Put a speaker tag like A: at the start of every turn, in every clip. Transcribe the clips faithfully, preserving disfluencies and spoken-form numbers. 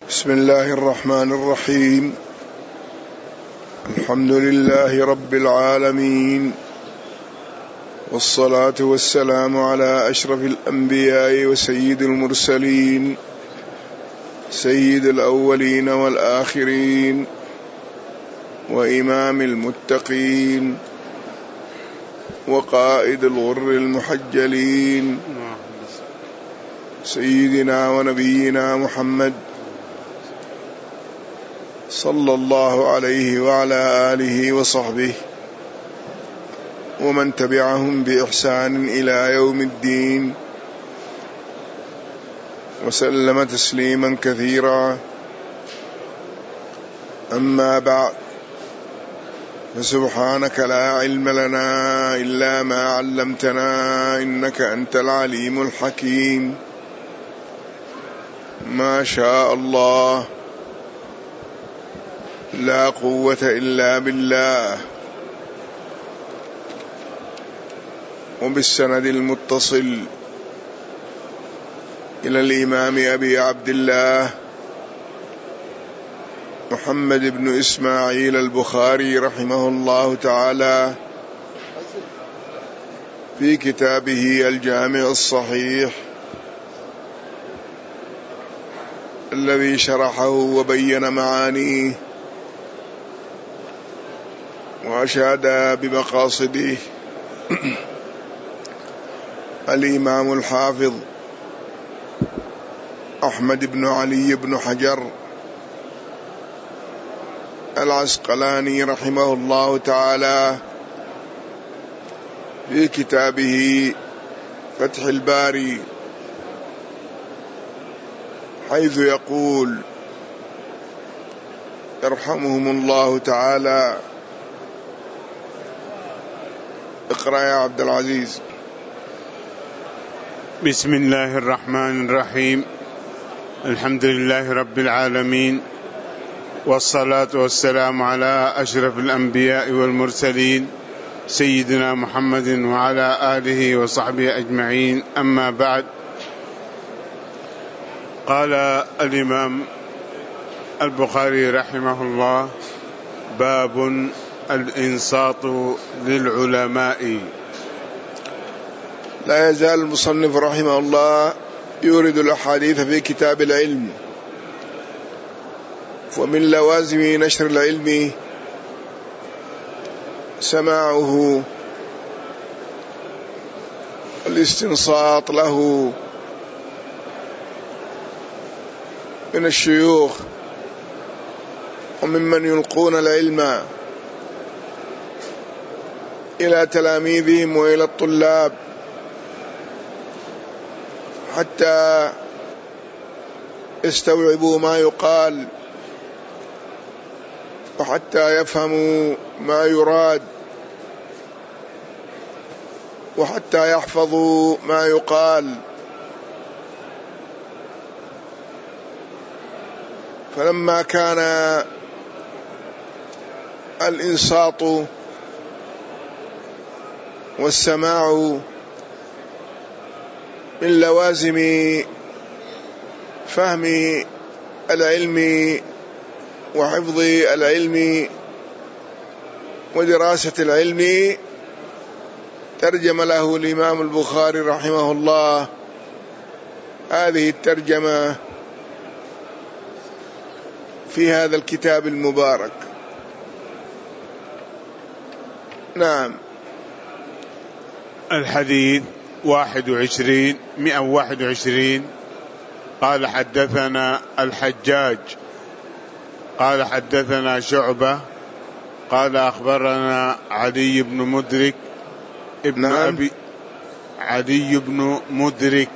A: بسم الله الرحمن الرحيم. الحمد لله رب العالمين، والصلاة والسلام على أشرف الأنبياء وسيد المرسلين، سيد الأولين والآخرين، وإمام المتقين، وقائد الغر المحجلين، سيدنا ونبينا محمد صلى الله عليه وعلى آله وصحبه ومن تبعهم بإحسان إلى يوم الدين، وسلم تسليما كثيرا. أما بعد، فسبحانك لا علم لنا إلا ما علمتنا إنك أنت العليم الحكيم. ما شاء الله، لا قوة إلا بالله. وبالسند المتصل إلى الإمام أبي عبد الله محمد بن إسماعيل البخاري رحمه الله تعالى في كتابه الجامع الصحيح الذي شرحه وبين معانيه وأشاد بمقاصده الإمام الحافظ أحمد بن علي بن حجر العسقلاني رحمه الله تعالى في كتابه فتح الباري، حيث يقول يرحمهم الله تعالى. اقرأ يا عبد العزيز.
B: بسم الله الرحمن الرحيم. الحمد لله رب العالمين، والصلاة والسلام على أشرف الأنبياء والمرسلين سيدنا محمد وعلى آله وصحبه أجمعين. أما بعد، قال الإمام البخاري رحمه الله: باب الإنصات للعلماء.
A: لا يزال المصنف رحمه الله يورد الأحاديث في كتاب العلم. ومن لوازم نشر العلم سماعه، الاستنصات له من الشيوخ وممن يلقون العلم إلى تلاميذهم وإلى الطلاب، حتى يستوعبوا ما يقال وحتى يفهموا ما يراد وحتى يحفظوا ما يقال. فلما كان الإنصات والسماع من لوازم فهم العلم وحفظ العلم ودراسة العلم، ترجم له الإمام البخاري رحمه الله هذه الترجمة في هذا الكتاب المبارك. نعم.
B: الحديث واحد وعشرين مئة وواحد وعشرين. قال: حدثنا الحجاج قال حدثنا شعبة قال أخبرنا علي بن مدرك ابن نعم. أبي علي بن مدرك.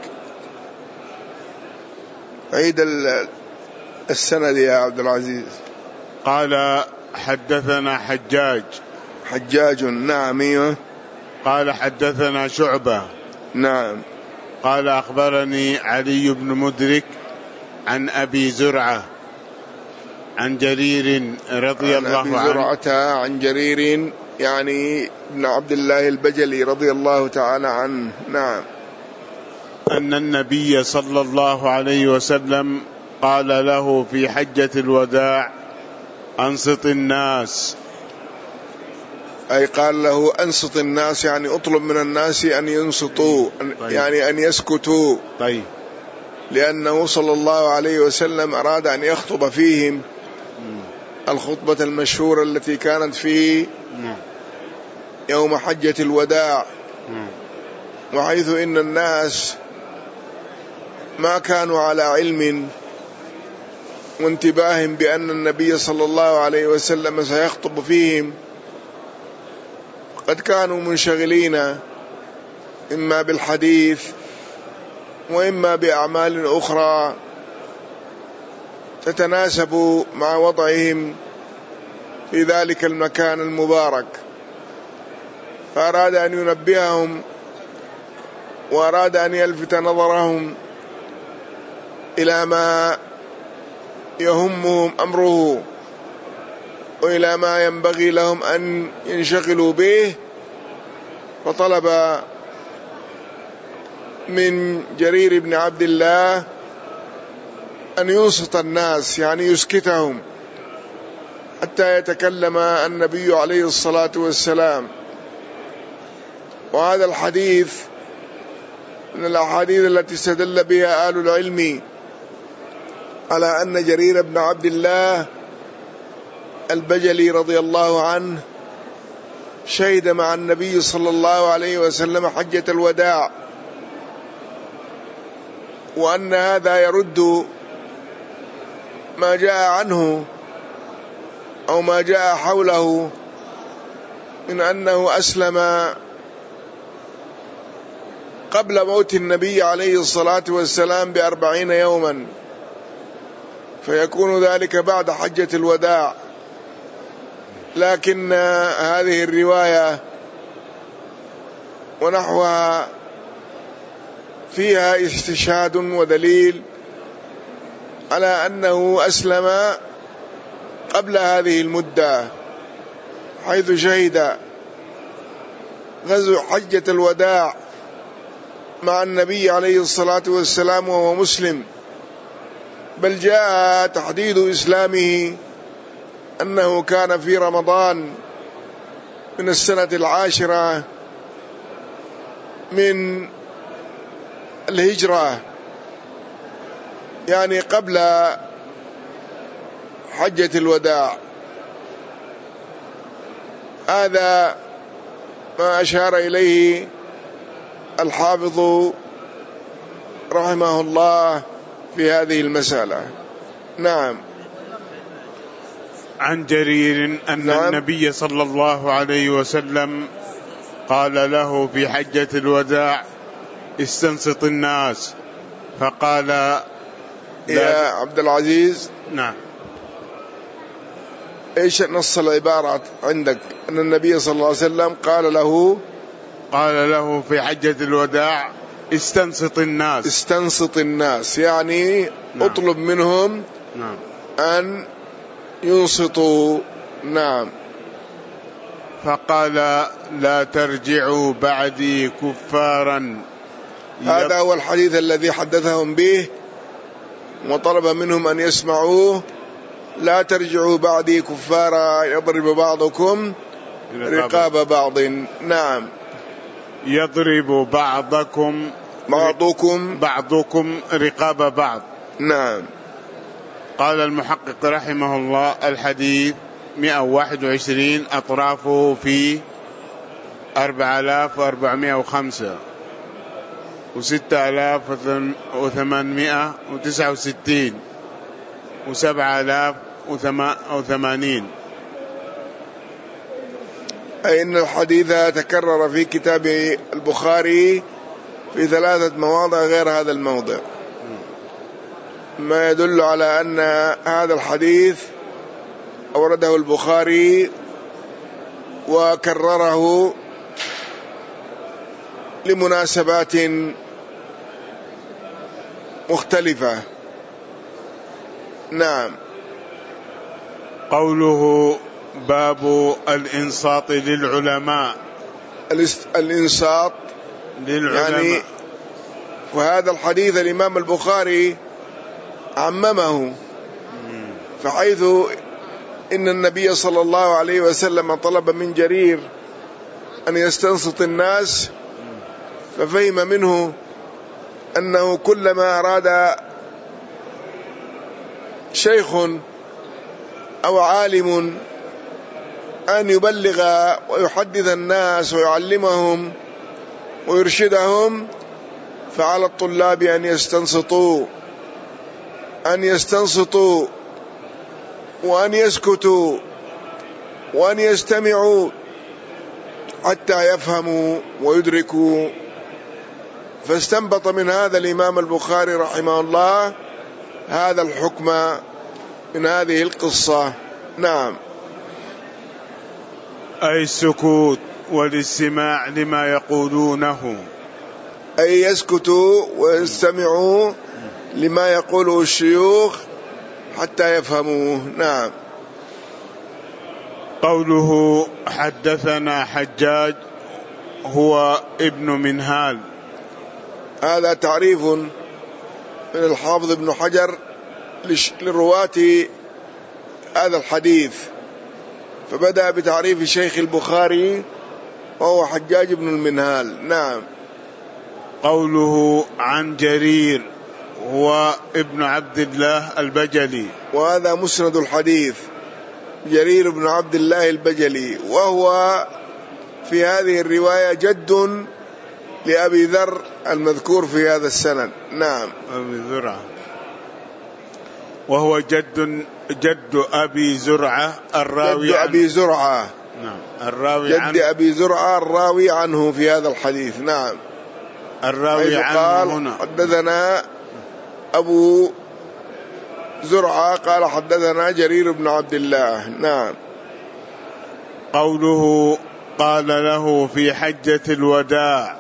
A: عيد السند يا عبد العزيز.
B: قال: حدثنا حجاج
A: حجاج نعم.
B: قال: حدثنا شعبة
A: نعم.
B: قال: أخبرني علي بن مدرك عن أبي زرعة عن جرير رضي الله عنه.
A: عن أبي زرعة عن جرير يعني ابن عبد الله البجلي رضي الله تعالى عنه. نعم.
B: أن النبي صلى الله عليه وسلم قال له في حجة الوداع أنصت الناس.
A: أي قال له أنصت الناس، يعني أطلب من الناس أن ينصتوا. طيب. يعني أن يسكتوا.
B: طيب.
A: لأنه صلى الله عليه وسلم أراد أن يخطب فيهم الخطبة المشهورة التي كانت في يوم حجة الوداع، وحيث إن الناس ما كانوا على علم وانتباه بأن النبي صلى الله عليه وسلم سيخطب فيهم، قد كانوا منشغلين إما بالحديث وإما بأعمال أخرى تتناسب مع وضعهم في ذلك المكان المبارك، فأراد أن ينبههم وأراد أن يلفت نظرهم إلى ما يهمهم أمره وإلى ما ينبغي لهم أن ينشغلوا به، فطلب من جرير بن عبد الله أن ينصت الناس، يعني يسكتهم حتى يتكلم النبي عليه الصلاة والسلام. وهذا الحديث من الأحاديث التي استدل بها أهل العلم على أن جرير بن عبد الله البجلي رضي الله عنه شهد مع النبي صلى الله عليه وسلم حجة الوداع، وأن هذا يرد ما جاء عنه أو ما جاء حوله من أنه أسلم قبل موت النبي عليه الصلاة والسلام بأربعين يوما، فيكون ذلك بعد حجة الوداع. لكن هذه الرواية ونحوها فيها استشهاد ودليل على أنه أسلم قبل هذه المدة، حيث شهد غزو حجة الوداع مع النبي عليه الصلاة والسلام وهو مسلم، بل جاء تحديد إسلامه أنه كان في رمضان من السنة العاشرة من الهجرة، يعني قبل حجة الوداع. هذا ما أشار إليه الحافظ رحمه الله في هذه المسألة. نعم.
B: عن جرير أن نعم. النبي صلى الله عليه وسلم قال له في حجة الوداع استنصت الناس، فقال
A: يا عبد العزيز.
B: نعم.
A: ايش نص العبارة عندك؟ أن النبي صلى الله عليه وسلم قال له
B: قال له في حجة الوداع استنصت الناس.
A: استنصت الناس يعني نعم. اطلب منهم
B: نعم.
A: أن ينصتوا. نعم.
B: فقال لا ترجعوا بعدي كفارا.
A: هذا هو الحديث الذي حدثهم به وطلب منهم أن يسمعوه. لا ترجعوا بعدي كفارا يضرب بعضكم رقاب بعض. نعم.
B: يضرب بعضكم
A: بعضكم
B: بعضكم رقاب بعض.
A: نعم.
B: قال المحقق رحمه الله الحديث مئة وواحد وعشرين أطرافه في أربعة آلاف وأربعمائة وخمسة وستة آلاف وثمانمائة وتسعة وستين وسبعة آلاف وثمانين.
A: أي أن الحديث تكرر في كتاب البخاري في ثلاثة مواضع غير هذا الموضع، ما يدل على أن هذا الحديث أورده البخاري وكرره لمناسبات مختلفة. نعم.
B: قوله باب الإنصات للعلماء.
A: الإنصات
B: للعلماء
A: يعني، وهذا الحديث الإمام البخاري عممه، فحيث إن النبي صلى الله عليه وسلم طلب من جرير أن يستنصت الناس، ففهم منه أنه كلما أراد شيخ أو عالم أن يبلغ ويحدث الناس ويعلمهم ويرشدهم، فعلى الطلاب أن يستنصتوا أن يستنصتوا وأن يسكتوا وأن يستمعوا حتى يفهموا ويدركوا. فاستنبط من هذا الإمام البخاري رحمه الله هذا الحكم من هذه القصة. نعم.
B: أي السكوت والاستماع لما يقولونه،
A: أي يسكتوا ويستمعوا لما يقوله الشيوخ حتى يفهموه. نعم.
B: قوله حدثنا حجاج هو ابن منهال،
A: هذا تعريف من الحافظ ابن حجر لرواة هذا الحديث، فبدأ بتعريف شيخ البخاري وهو حجاج بن المنهال. نعم.
B: قوله عن جرير هو ابن عبد الله البجلي،
A: وهذا مسند الحديث، جرير بن عبد الله البجلي، وهو في هذه الرواية جد لأبي ذر المذكور في هذا السند. نعم.
B: أبي زرعة، وهو جد جد أبي زرعة الراوي
A: جد أبي زرعة.
B: نعم. الراوي
A: جد
B: عنه.
A: أبي زرعة الراوي عنه في هذا الحديث. نعم.
B: الراوي عنه
A: قال
B: هنا
A: حدثنا أبو زرعة قال حدثنا جرير بن عبد الله. نعم.
B: قوله قال له في حجة الوداع،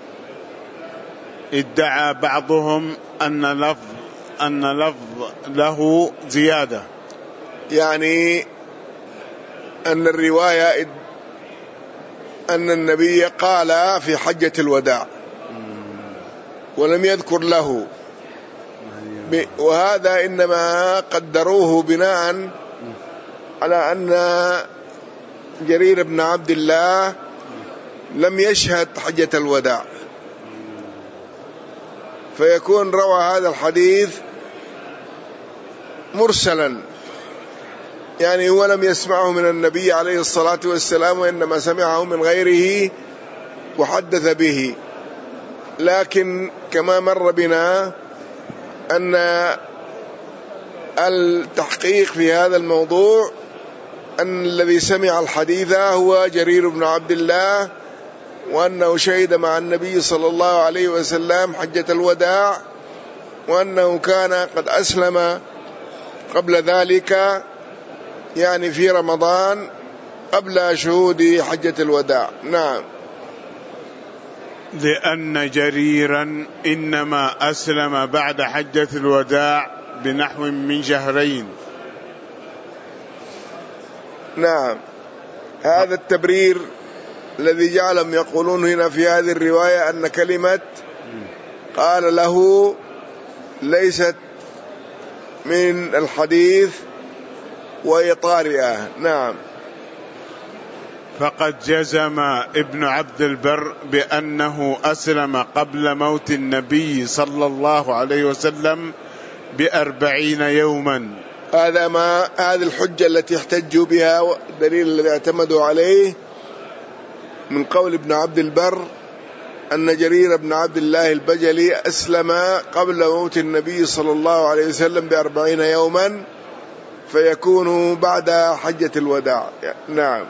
B: ادعى بعضهم أن لفظ أن لفظ له زيادة،
A: يعني أن الرواية أن النبي قال في حجة الوداع ولم يذكر له، وهذا إنما قدروه بناء على أن جرير بن عبد الله لم يشهد حجة الوداع، فيكون روى هذا الحديث مرسلا، يعني هو لم يسمعه من النبي عليه الصلاة والسلام، وإنما سمعه من غيره وحدث به. لكن كما مر بنا أن التحقيق في هذا الموضوع أن الذي سمع الحديث هو جرير بن عبد الله، وأنه شهد مع النبي صلى الله عليه وسلم حجة الوداع، وأنه كان قد أسلم قبل ذلك، يعني في رمضان قبل شهود حجة الوداع. نعم.
B: لأن جريرا إنما أسلم بعد حجة الوداع بنحو من شهرين.
A: نعم. هذا التبرير الذي جعلهم يقولون هنا في هذه الرواية أن كلمة قال له ليست من الحديث وهي طارئة. نعم.
B: فقد جزم ابن عبد البر بأنه أسلم قبل موت النبي صلى الله عليه وسلم بأربعين يوما.
A: هذا ما هذه الحجة التي احتجوا بها، والدليل الذي اعتمدوا عليه من قول ابن عبد البر أن جرير بن عبد الله البجلي أسلم قبل موت النبي صلى الله عليه وسلم بأربعين يوما، فيكون بعد حجة الوداع. نعم.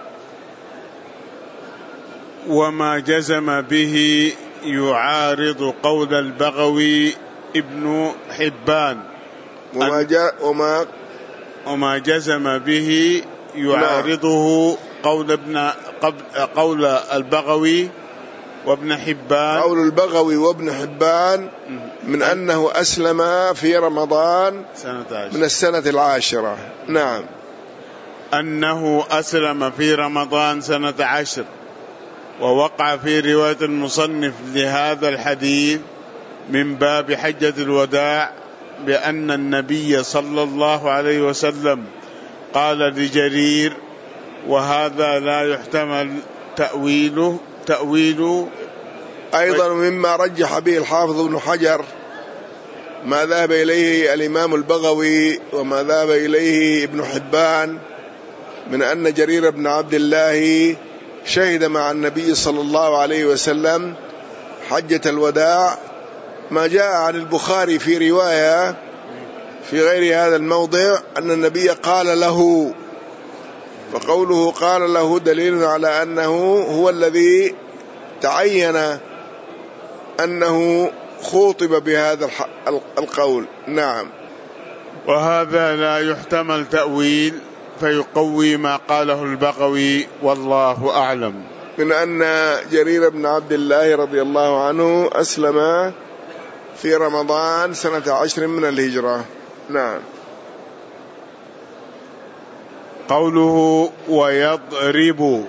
B: وما جزم به يعارض قول البغوي ابن حبان.
A: وما, جاء وما,
B: وما جزم به يعارضه قول ابن قول البغوي وابن حبان.
A: قول البغوي وابن حبان من أنه أسلم في رمضان من السنة العاشرة. نعم.
B: أنه أسلم في رمضان سنة عشر. ووقع في رواية المصنف لهذا الحديث من باب حجة الوداع بأن النبي صلى الله عليه وسلم قال لجرير وهذا لا يحتمل تأويله تأويله
A: أيضا مما رجح به الحافظ ابن حجر ما ذهب إليه الإمام البغوي وما ذهب إليه ابن حبان من أن جرير بن عبد الله شهد مع النبي صلى الله عليه وسلم حجة الوداع، ما جاء عن البخاري في رواية في غير هذا الموضع أن النبي قال له، فقوله قال له دليل على أنه هو الذي تعين أنه خوطب بهذا القول. نعم.
B: وهذا لا يحتمل تأويل فيقوي ما قاله البغوي والله أعلم،
A: من أن جرير بن عبد الله رضي الله عنه أسلم في رمضان سنة عشر من الهجرة. نعم.
B: قوله ويضرب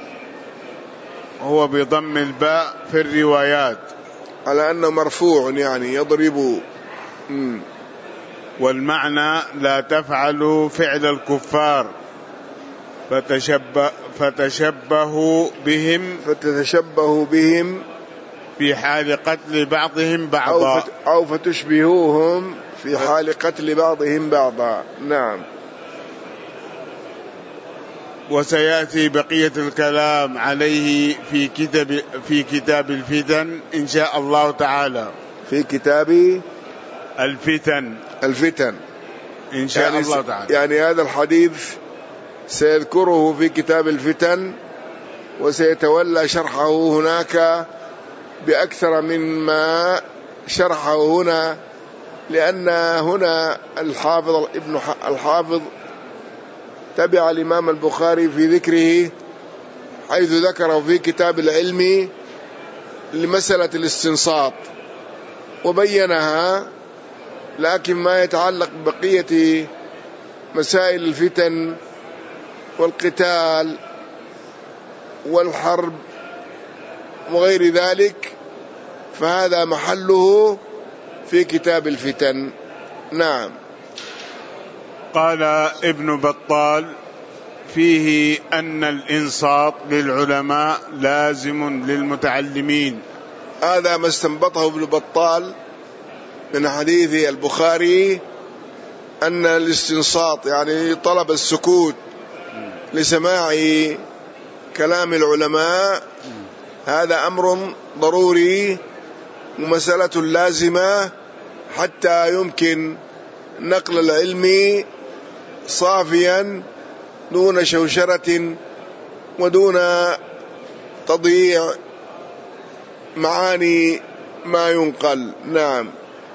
B: هو بضم الباء في الروايات
A: على أنه مرفوع يعني يضرب. م.
B: والمعنى لا تفعلوا فعل الكفار فتشبه فتشبهوا بهم
A: فتتشبهوا بهم
B: في حال قتل بعضهم بعضا
A: أو فتشبهوهم في حال قتل بعضهم بعضا. نعم.
B: وسيأتي بقية الكلام عليه في كتاب في كتاب الفتن إن شاء الله تعالى،
A: في كتاب
B: الفتن
A: الفتن
B: إن شاء
A: يعني
B: الله تعالى.
A: يعني هذا الحديث سيذكره في كتاب الفتن وسيتولى شرحه هناك بأكثر مما شرحه هنا، لأن هنا الحافظ ابن الحافظ تبع الإمام البخاري في ذكره حيث ذكره في كتاب العلم لمسألة الاستنصات وبينها، لكن ما يتعلق ببقية مسائل الفتن والقتال والحرب وغير ذلك فهذا محله في كتاب الفتن. نعم.
B: قال ابن بطال فيه أن الإنصات للعلماء لازم للمتعلمين.
A: هذا ما استنبطه ابن بطال من حديث البخاري أن الاستنصات يعني طلب السكوت لسماع كلام العلماء هذا أمر ضروري ومسألة لازمة حتى يمكن نقل العلم صافيا دون شوشرة ودون تضييع معاني ما ينقل. نعم.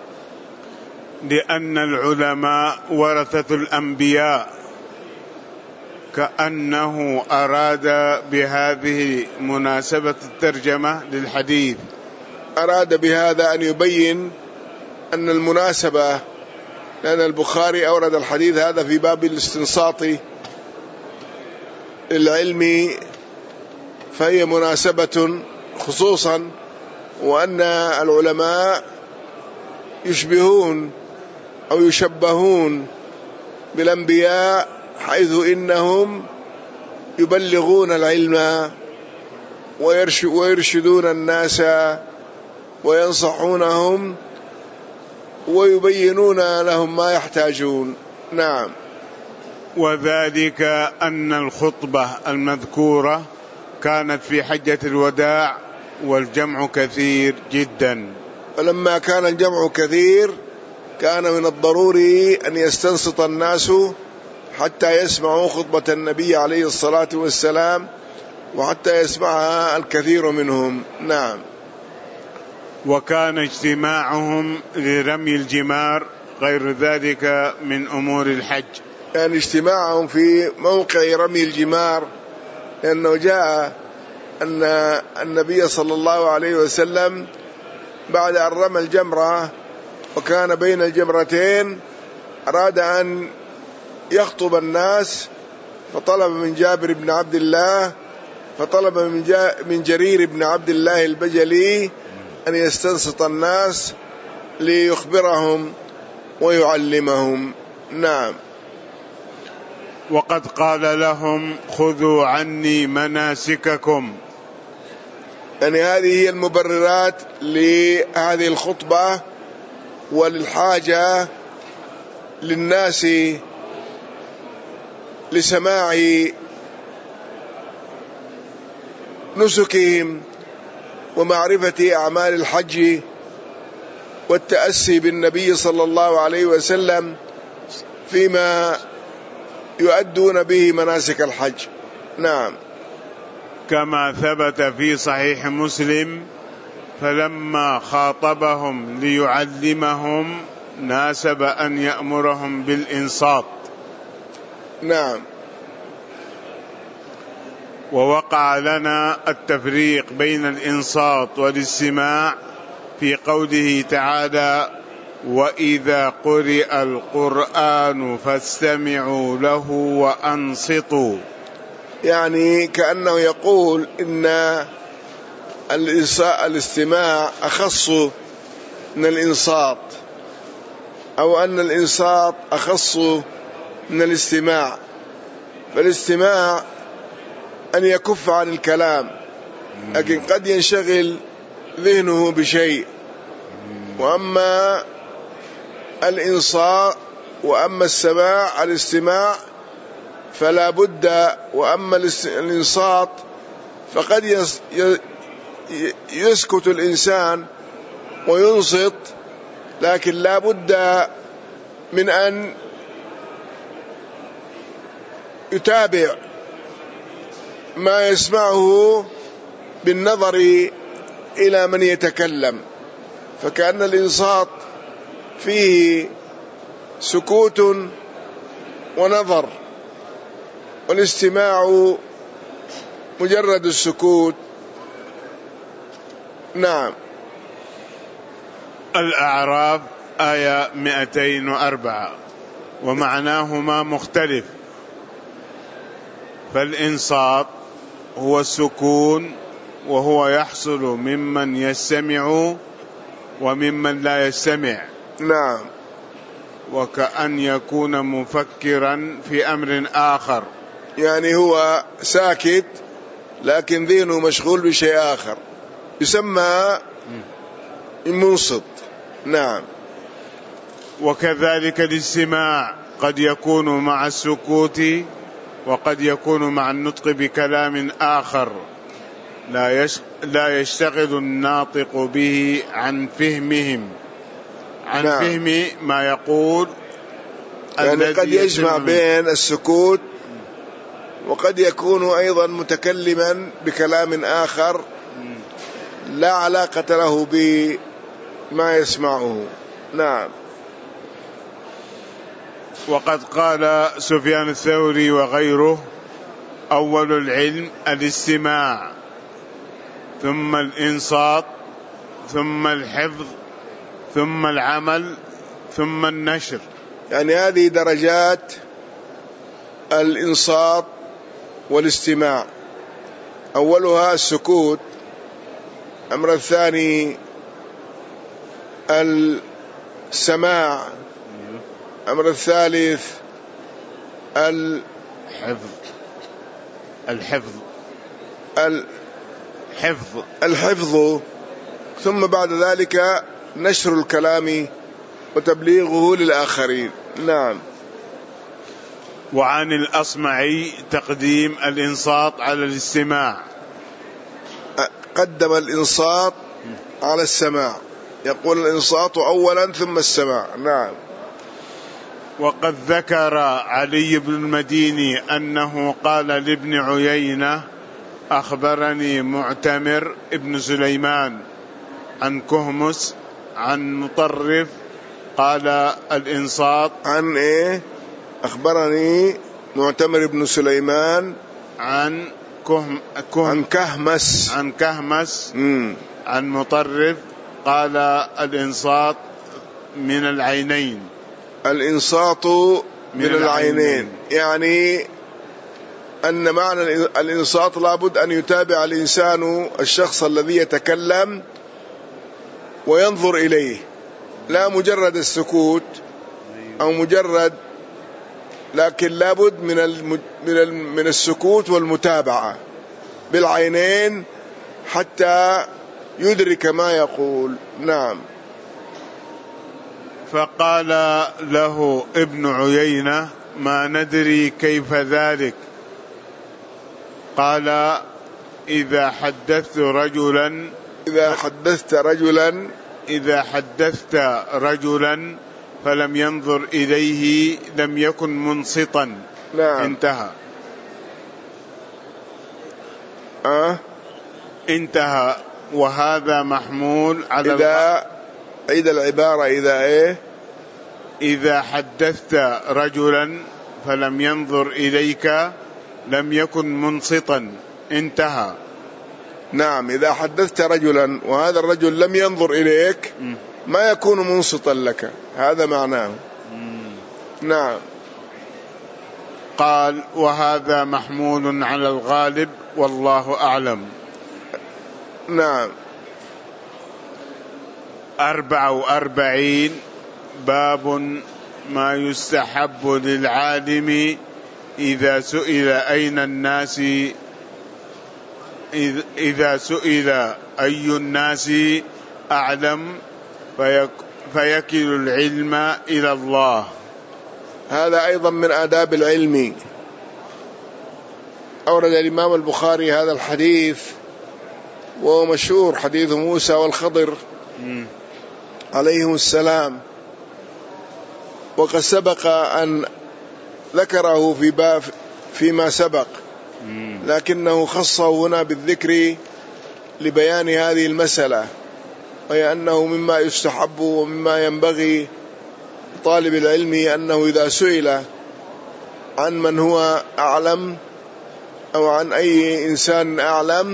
B: لأن العلماء ورثة الأنبياء، كأنه أراد بهذه مناسبة الترجمة للحديث،
A: أراد بهذا أن يبين أن المناسبة، لأن البخاري أورد الحديث هذا في باب الاستنصات العلمي فهي مناسبة خصوصا، وأن العلماء يشبهون أو يشبهون بالأنبياء حيث إنهم يبلغون العلم ويرشدون الناس وينصحونهم ويبينون لهم ما يحتاجون. نعم.
B: وذلك أن الخطبة المذكورة كانت في حجة الوداع والجمع كثير جدا،
A: فلما كان الجمع كثير كان من الضروري أن يستنصت الناس حتى يسمعوا خطبة النبي عليه الصلاة والسلام وحتى يسمعها الكثير منهم. نعم.
B: وكان اجتماعهم لرمي الجمار غير ذلك من أمور الحج،
A: يعني اجتماعهم في موقع رمي الجمار، لأنه جاء أن النبي صلى الله عليه وسلم بعد أن رمى الجمرة وكان بين الجمرتين أراد أن يخطب الناس، فطلب من جابر بن عبد الله فطلب من, جا من جرير بن عبد الله البجلي أن يستنصت الناس ليخبرهم ويعلمهم. نعم.
B: وقد قال لهم خذوا عني مناسككم.
A: يعني هذه هي المبررات لهذه الخطبة وللحاجة للناس لسماع نسكهم ومعرفة أعمال الحج والتأسي بالنبي صلى الله عليه وسلم فيما يؤدون به مناسك الحج. نعم.
B: كما ثبت في صحيح مسلم فلما خاطبهم ليعلمهم ناسب أن يأمرهم بالإنصات.
A: نعم.
B: ووقع لنا التفريق بين الإنصات والاستماع في قوله تعالى وإذا قرئ القرآن فاستمعوا له وأنصتوا.
A: يعني كأنه يقول إن الاستماع أخص من الإنصات، أو أن الإنصات أخص من الاستماع. فالاستماع أن يكف عن الكلام، لكن قد ينشغل ذهنه بشيء. وأما الإنصات وأما السماع الاستماع فلا بد. وأما الإنصات فقد يسكت الإنسان وينصت، لكن لا بد من أن يتابع ما يسمعه بالنظر إلى من يتكلم. فكأن الإنصات فيه سكوت ونظر، والاستماع مجرد السكوت. نعم.
B: الأعراف آية مئتين وأربعة ومعناهما مختلف. فالإنصات هو السكون، وهو يحصل ممن يستمع وممن لا يستمع.
A: نعم.
B: وكأن يكون مفكرا في أمر آخر،
A: يعني هو ساكت لكن ذهنه مشغول بشيء آخر، يسمى منصت. نعم.
B: وكذلك الاستماع قد يكون مع السكوت، وقد يكون مع النطق بكلام آخر لا يشتغل الناطق به عن فهمهم عن نعم. فهم ما يقول.
A: يعني قد يجمع بين السكوت وقد يكون أيضا متكلما بكلام آخر لا علاقة له بما يسمعه. نعم.
B: وقد قال سفيان الثوري وغيره أول العلم الاستماع، ثم الإنصات، ثم الحفظ، ثم العمل، ثم النشر.
A: يعني هذه درجات الإنصات والاستماع. أولها السكوت، الأمر الثاني السماع، الأمر الثالث
B: الحفظ الحفظ الحفظ
A: الحفظ ثم بعد ذلك نشر الكلام وتبليغه للآخرين. نعم.
B: وعن الأصمعي تقديم الإنصات على الاستماع،
A: قدم الإنصات على السماع، يقول الإنصات أولا ثم السماع. نعم.
B: وقد ذكر علي بن المديني أنه قال لابن عيينة أخبرني معتمر ابن سليمان عن كهمس عن مطرف قال الإنصات.
A: عن إيه؟ أخبرني معتمر ابن سليمان
B: عن كهم كهم
A: عن كهمس
B: عن كهمس
A: مم.
B: عن مطرف قال الإنصات من العينين.
A: الإنصات من, من العينين. العينين يعني أن معنى الإنصات لابد أن يتابع الإنسان الشخص الذي يتكلم وينظر إليه، لا مجرد السكوت أو مجرد، لكن لابد من من من السكوت والمتابعة بالعينين حتى يدرك ما يقول. نعم.
B: فقال له ابن عيينة: ما ندري كيف ذلك. قال: إذا حدثت رجلا
A: إذا حدثت رجلا
B: إذا حدثت رجلا فلم ينظر إليه لم يكن منصتا.
A: نعم.
B: انتهى.
A: أه؟
B: انتهى. وهذا محمول على
A: إذا عيد العبارة. إذا إيه؟
B: إذا حدثت رجلا فلم ينظر إليك لم يكن منصتا. انتهى.
A: نعم. إذا حدثت رجلا وهذا الرجل لم ينظر إليك ما يكون منصتا لك، هذا معناه. نعم.
B: قال: وهذا محمول على الغالب والله أعلم.
A: نعم.
B: أربع وأربعين. باب ما يستحب للعالم إذا سئل أين الناس إذا سئل أي الناس أعلم فيكل العلم إلى الله.
A: هذا أيضا من آداب العلم. أورد الإمام البخاري هذا الحديث وهو مشهور، حديث موسى والخضر عليهم السلام، وقد سبق أن ذكره في باب فيما سبق، لكنه خصه هنا بالذكر لبيان هذه المسألة، وهي أنه مما يستحب ومما ينبغي طالب العلم أنه إذا سئل عن من هو أعلم أو عن أي إنسان أعلم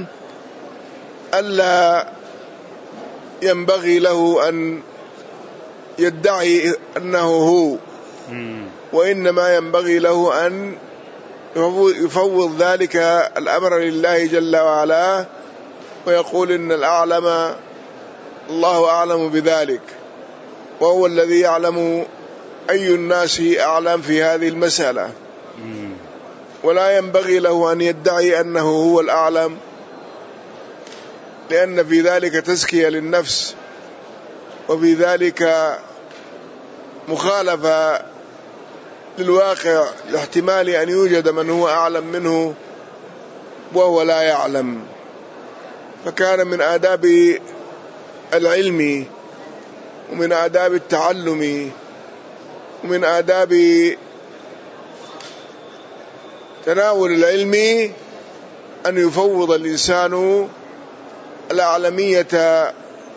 A: ألا ينبغي له أن يدعي أنه هو، وإنما ينبغي له أن يفوض ذلك الأمر لله جل وعلا ويقول إن الأعلم الله أعلم بذلك، وهو الذي يعلم أي الناس أعلم في هذه المسألة، ولا ينبغي له أن يدعي أنه هو الأعلم، لأن في ذلك تزكية للنفس، وفي ذلك مخالفة للواقع، لاحتمال أن يوجد من هو أعلم منه وهو لا يعلم. فكان من آداب العلم ومن آداب التعلم ومن آداب تناول العلم أن يفوض الإنسان الأعلمية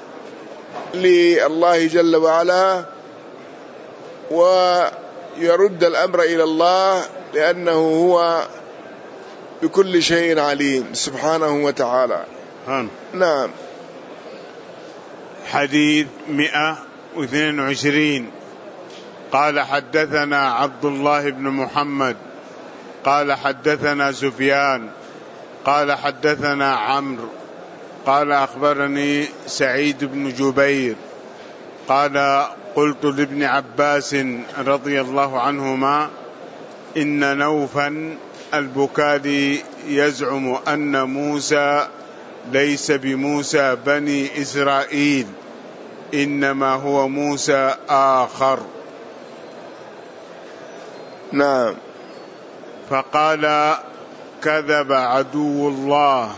A: لله جل وعلا ويرد الأمر إلى الله، لأنه هو بكل شيء عليم سبحانه وتعالى.
B: هم.
A: نعم.
B: حديث مئة واثنين وعشرين. قال: حدثنا عبد الله بن محمد قال حدثنا سفيان قال حدثنا عمرو قال أخبرني سعيد بن جبير قال: قلت لابن عباس رضي الله عنهما: إن نوفا البكالي يزعم أن موسى ليس بموسى بني إسرائيل، إنما هو موسى آخر.
A: نعم.
B: فقال: كذب عدو الله.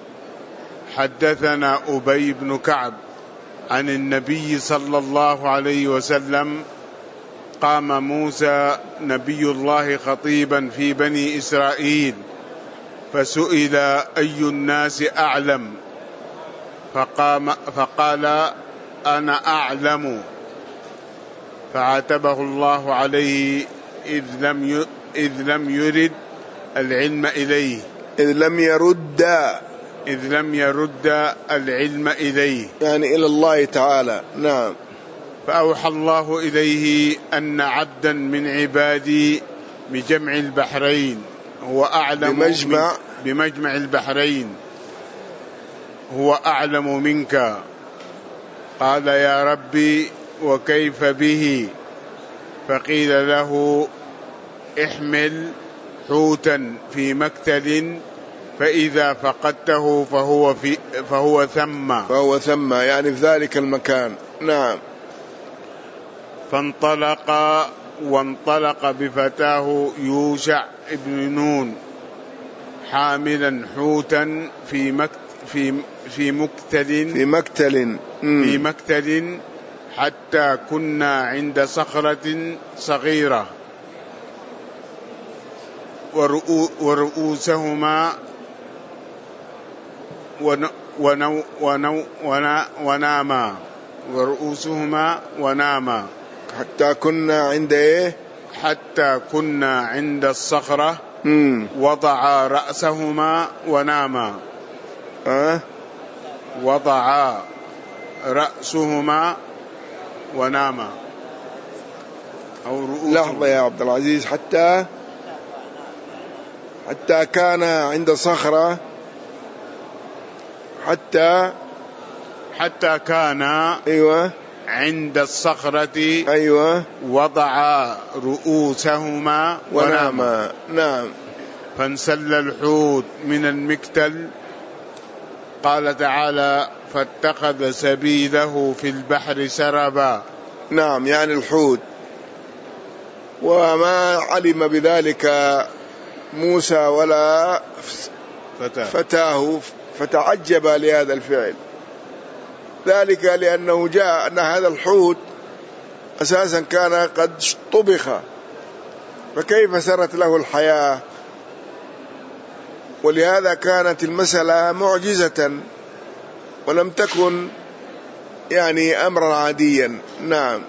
B: حدثنا أبي بن كعب عن النبي صلى الله عليه وسلم: قام موسى نبي الله خطيبا في بني إسرائيل فسئل أي الناس أعلم، فقام فقال: أنا أعلم، فعاتبه الله عليه إذ لم إذ لم يرد العلم إليه
A: إذ لم يرد
B: إذ لم يرد العلم إليه،
A: يعني إلى الله تعالى. نعم.
B: فأوحى الله إليه أن عبدا من عبادي بجمع البحرين هو أعلم
A: بمجمع
B: بمجمع البحرين هو أعلم منك. قال: يا ربي وكيف به؟ فقيل له احمل حوتا في مكتل فإذا فقدته فهو, في فهو ثم
A: فهو ثم يعني في ذلك المكان. نعم.
B: فانطلق وانطلق بفتاه يوشع ابن نون حاملا حوتا في مكت في في مكتل
A: في مكتل
B: في مكتل حتى كنا عند صخرة صغيرة ورؤوسهما ونو ونو وناما ورؤوسهما وناما
A: حتى كنا عند ايه
B: حتى كنا عند الصخرة
A: مم.
B: وضعا رأسهما وناما
A: أه؟
B: وضعا رأسهما وناما أو رؤوسهما.
A: لحظة يا عبد العزيز. حتى حتى كان عند صخرة حتى
B: حتى كان
A: أيوة
B: عند الصخرة
A: أيوة
B: وضع رؤوسهما وناما.
A: نعم.
B: فانسل الحوت من المكتل. قال تعالى فاتخذ سبيله في البحر سربا.
A: نعم يعني الحوت. وما علم بذلك موسى ولا
B: فتاه,
A: فتاه فتعجب لهذا الفعل، ذلك لأنه جاء أن هذا الحوت أساسا كان قد طبخ، فكيف سرت له الحياة؟ ولهذا كانت المسألة معجزة ولم تكن يعني أمرا عاديا. نعم.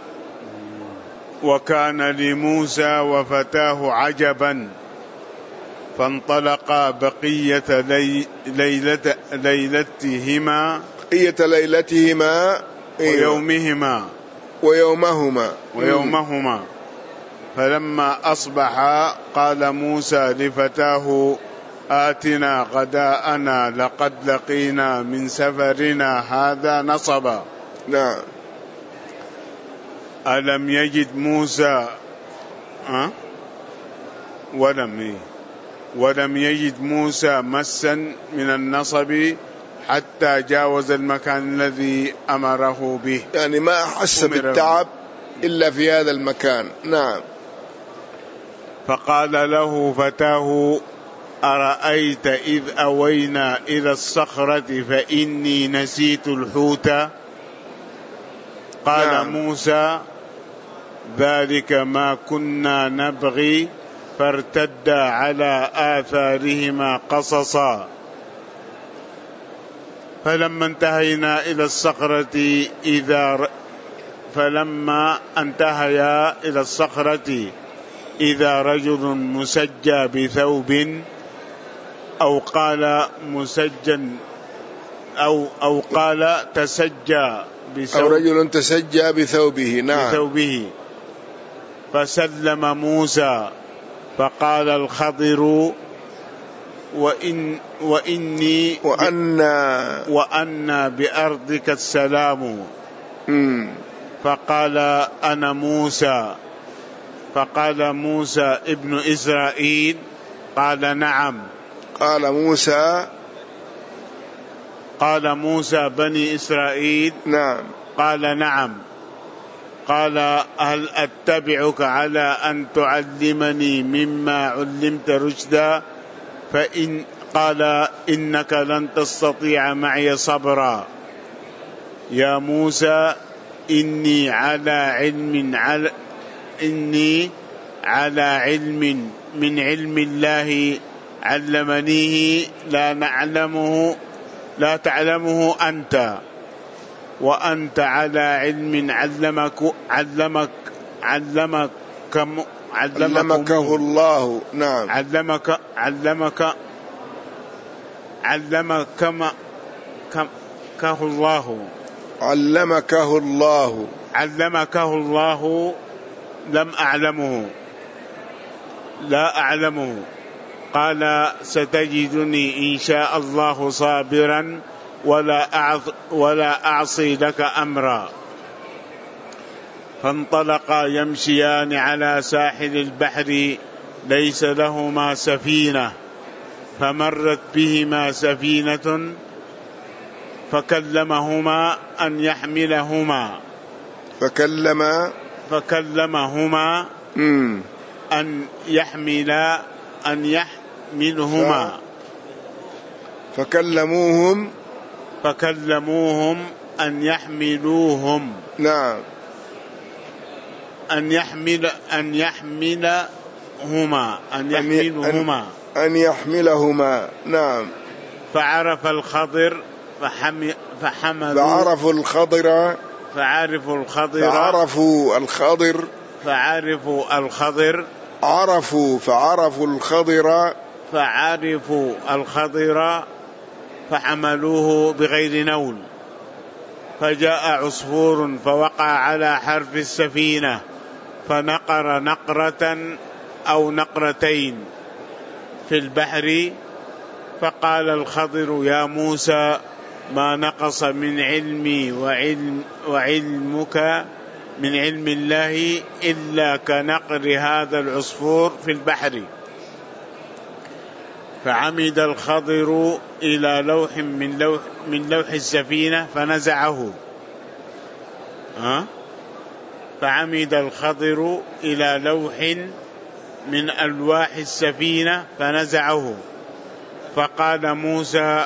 B: وكان لموسى وفتاه عجبا فانطلقا بقية لي ليلة ليلتهما
A: بقية ليلتهما
B: ويومهما
A: ويومهما
B: ويومهما فلما أصبحا قال موسى لفتاه آتنا غداءنا لقد لقينا من سفرنا هذا نصبا.
A: نعم.
B: ألم يجد موسى أه؟ ولم ولم يجد موسى مسا من النصب حتى جاوز المكان الذي أمره به،
A: يعني ما أحس بالتعب إلا في هذا المكان. نعم.
B: فقال له فتاه أرأيت إذ أوينا إلى الصخرة فإني نسيت الحوت. قال نعم. موسى ذلك ما كنا نبغي فارتدا على آثارهما قصصا. فلما انتهينا إلى الصخرة إذا فلما انتهيا إلى الصخرة إذا رجل مسجى بثوب أو قال مسجن أو أو قال تسجى بثوب
A: أو رجل تسجى بثوبه. نعم.
B: بثوبه فسلم موسى فقال الخضر وإن وإني
A: وأن
B: وأن بأرضك السلام.
A: م.
B: فقال أنا موسى. فقال موسى ابن إسرائيل. قال نعم.
A: قال موسى
B: قال موسى بني إسرائيل.
A: نعم.
B: قال نعم. قال هل أتبعك على أن تعلمني مما علمت رشدا؟ فإن قال إنك لن تستطيع معي صبرا يا موسى إني على علم على إني على علم من علم الله علمنيه لا نعلمه لا تعلمه أنت، وأنت على علم علمك علمك علمك
A: علمكه الله. نعم.
B: علمك علمك علمك كما كه الله
A: علمكه الله
B: علمكه الله لم أعلمه لا أعلمه. قال ستجدني إن شاء الله صابرا ولا أعص ولا أعصي لك أمرا. فانطلقا يمشيان على ساحل البحر ليس لهما سفينة، فمرت بهما سفينة فكلمهما أن يحملهما
A: فكلم
B: فكلمهما
A: مم.
B: أن يحملا أن يحملهما
A: ف... فكلموهم
B: فكلموهم أن يحملوهم
A: نعم
B: أن يحمل أن يحملهما أن يحملهما
A: أن يحملهما نعم.
B: فعرف الخضر فحم فحملوا
A: فعرفوا الخضر
B: فعرفوا الخضر
A: فعرفوا الخضر
B: فعرفوا الخضر
A: عرفوا فعرفوا الخضر
B: فعرفوا الخضر فحملوه بغير نول، فجاء عصفور فوقع على حرف السفينة فنقر نقرة أو نقرتين في البحر، فقال الخضر يا موسى ما نقص من علمي وعلم وعلمك من علم الله إلا كنقر هذا العصفور في البحر. فعمد الخضر إلى لوح من لوح من لوح السفينة فنزعه ها فعمد الخضر إلى لوح من ألواح السفينة فنزعه، فقال موسى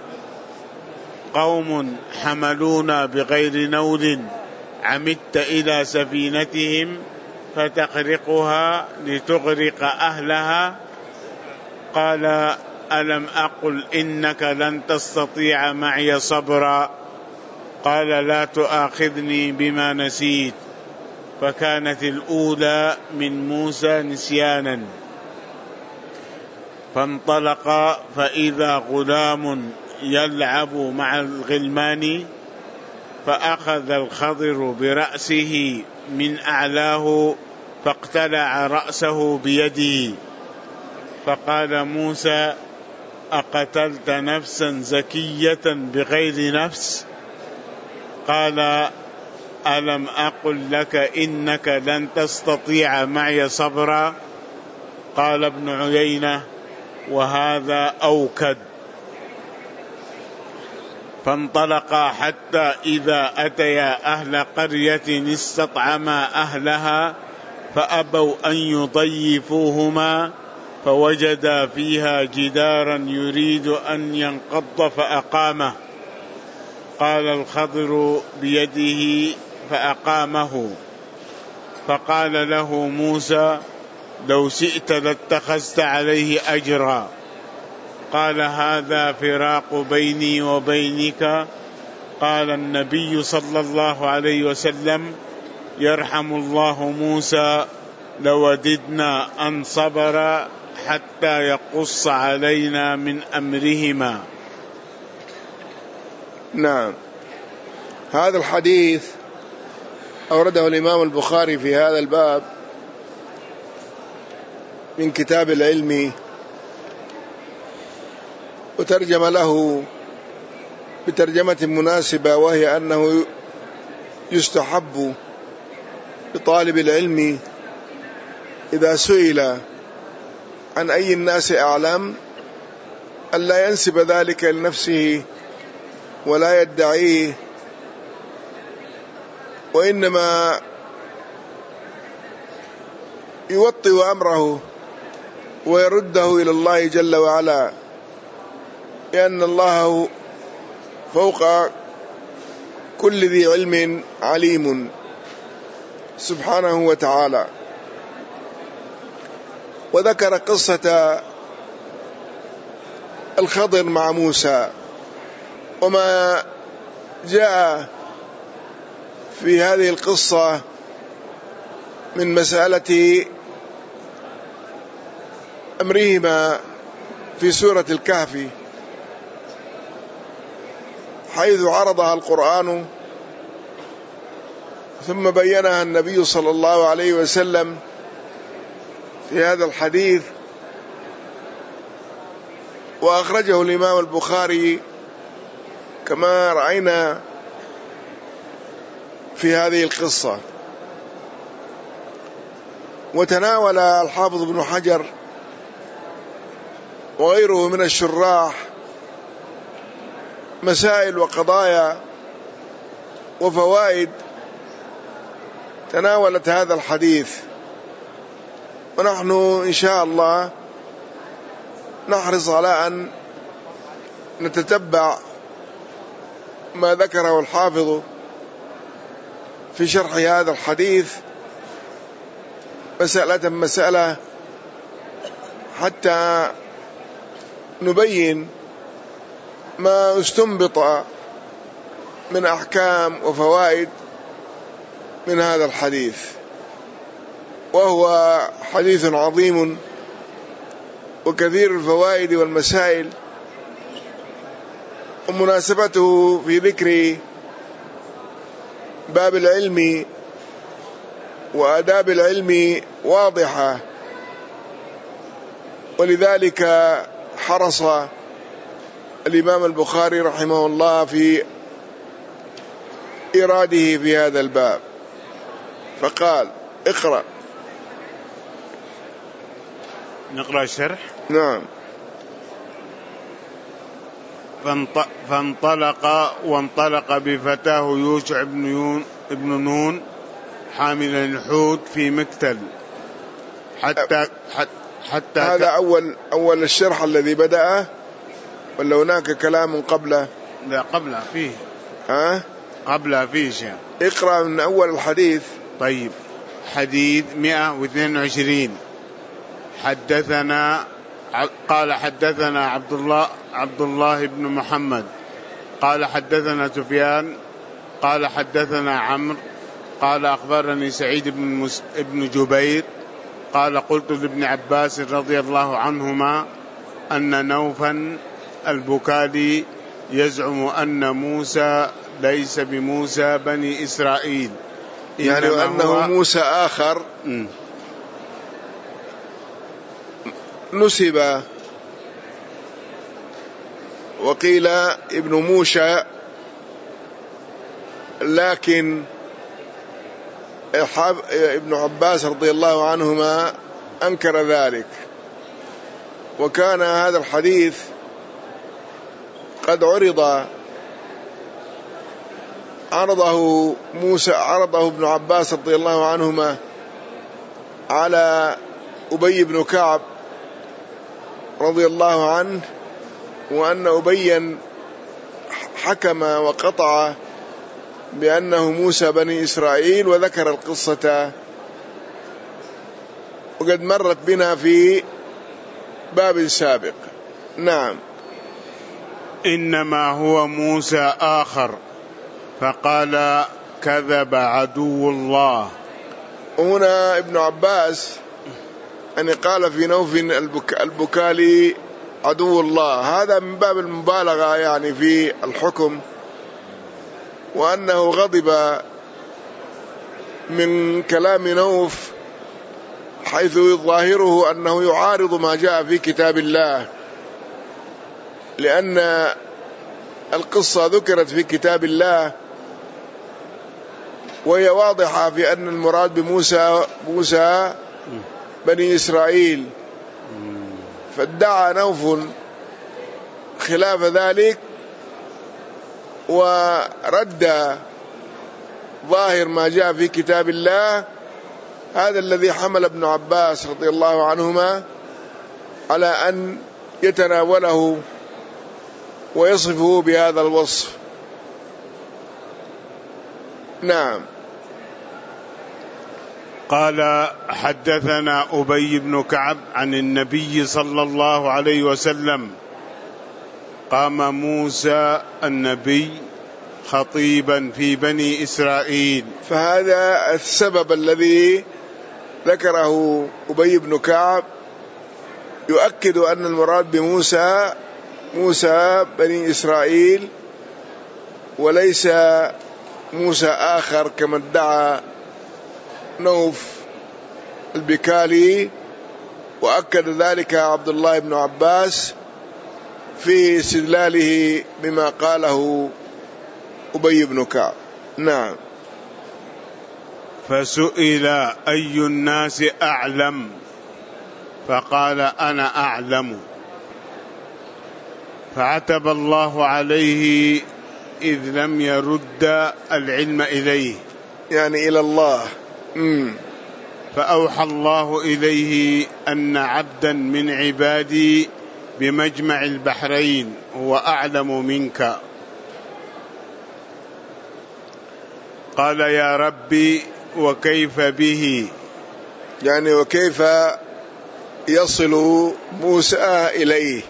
B: قوم حملونا بغير نول عمدت إلى سفينتهم فتخرقها لتغرق أهلها؟ قال ألم أقل إنك لن تستطيع معي صبرا؟ قال لا تؤاخذني بما نسيت. فكانت الأولى من موسى نسيانا. فانطلق فإذا غلام يلعب مع الغلمان، فأخذ الخضر برأسه من أعلاه فاقتلع رأسه بيده، فقال موسى أقتلت نفسا زكية بغير نفس؟ قال ألم أقل لك إنك لن تستطيع معي صبرا؟ قال ابن عيينة وهذا أوكد. فانطلقا حتى إذا أتيا أهل قرية استطعما أهلها فأبوا أن يضيفوهما، فوجدا فيها جدارا يريد أن ينقض فأقامه. قال الخضر بيده فأقامه. فقال له موسى لو شئت لاتخذت عليه أجرا. قال هذا فراق بيني وبينك. قال النبي صلى الله عليه وسلم يرحم الله موسى لوددنا أن صبر حتى يقص علينا من أمرهما.
A: نعم. هذا الحديث أورده الإمام البخاري في هذا الباب من كتاب العلم، وترجم له بترجمة مناسبة، وهي أنه يستحب لطالب العلم إذا سئل عن أي الناس أعلم أن لا ينسب ذلك لنفسه ولا يدعيه، وإنما يوطئ أمره ويرده إلى الله جل وعلا، لأن الله فوق كل ذي علم عليم سبحانه وتعالى. وذكر قصة الخضر مع موسى وما جاء في هذه القصة من مسألة أمرهما في سورة الكهف، حيث عرضها القرآن ثم بينها النبي صلى الله عليه وسلم في هذا الحديث، وأخرجه الإمام البخاري كما رأينا في هذه القصة. وتناول الحافظ ابن حجر وغيره من الشراح مسائل وقضايا وفوائد تناولت هذا الحديث، ونحن إن شاء الله نحرص على أن نتتبع ما ذكره الحافظ في شرح هذا الحديث مسألة مسألة حتى نبين ما استنبط من أحكام وفوائد من هذا الحديث، وهو حديث عظيم وكثير الفوائد والمسائل، ومناسبته في ذكر باب العلم وآداب العلم واضحة، ولذلك حرص الإمام البخاري رحمه الله في إراده في هذا الباب، فقال اقرأ.
B: نقرأ الشرح.
A: نعم.
B: فانطلق وانطلق بفتاه يوشع بن نون حاملا الحوت في مكتل حتى حتى, حتى
A: هذا أول أول الشرح الذي بدأه، ولا هناك كلام قبله؟
B: لا قبله فيه.
A: ها
B: قبله فيه شيء.
A: اقرأ من أول الحديث.
B: طيب. حديث مئة واثنين وعشرين. حدثنا قال حدثنا عبد الله عبد الله بن محمد قال حدثنا سفيان قال حدثنا عمرو قال أخبرني سعيد بن مس... ابن جبير قال قلت لابن عباس رضي الله عنهما أن نوفا البكالي يزعم أن موسى ليس بموسى بني إسرائيل،
A: يعني أنه موسى آخر
B: م.
A: نسب، وقيل ابن موشى، لكن ابن عباس رضي الله عنهما أنكر ذلك، وكان هذا الحديث قد عرض عرضه موسى عرضه ابن عباس رضي الله عنهما على أبي بن كعب رضي الله عنه، وأن أبي حكم وقطع بأنه موسى بني إسرائيل، وذكر القصة وقد مرت بنا في باب سابق. نعم.
B: إنما هو موسى آخر، فقال كذب عدو الله.
A: هنا ابن عباس أن قال في نوف البك البكالي عدو الله، هذا من باب المبالغة يعني في الحكم، وأنه غضب من كلام نوف حيث ظاهره أنه يعارض ما جاء في كتاب الله، لأن القصة ذكرت في كتاب الله وهي واضحة في أن المراد بموسى موسى بني إسرائيل، فادعى نوف خلاف ذلك ورد ظاهر ما جاء في كتاب الله. هذا الذي حمل ابن عباس رضي الله عنهما على أن يتناوله ويصفه بهذا الوصف. نعم.
B: قال حدثنا أبي بن كعب عن النبي صلى الله عليه وسلم قام موسى النبي خطيبا في بني إسرائيل.
A: فهذا السبب الذي ذكره أبي بن كعب يؤكد أن المراد بموسى موسى بني إسرائيل وليس موسى آخر كما ادعى نوف البكالي، وأكد ذلك عبد الله بن عباس في استدلاله بما قاله أبي بن كعب. نعم.
B: فسئل أي الناس أعلم فقال أنا أعلم، فعتب الله عليه إذ لم يرد العلم إليه،
A: يعني إلى الله. مم.
B: فأوحى الله إليه أن عبدا من عبادي بمجمع البحرين هو أعلم منك. قال يا ربي وكيف به؟
A: يعني وكيف يصل موسى إليه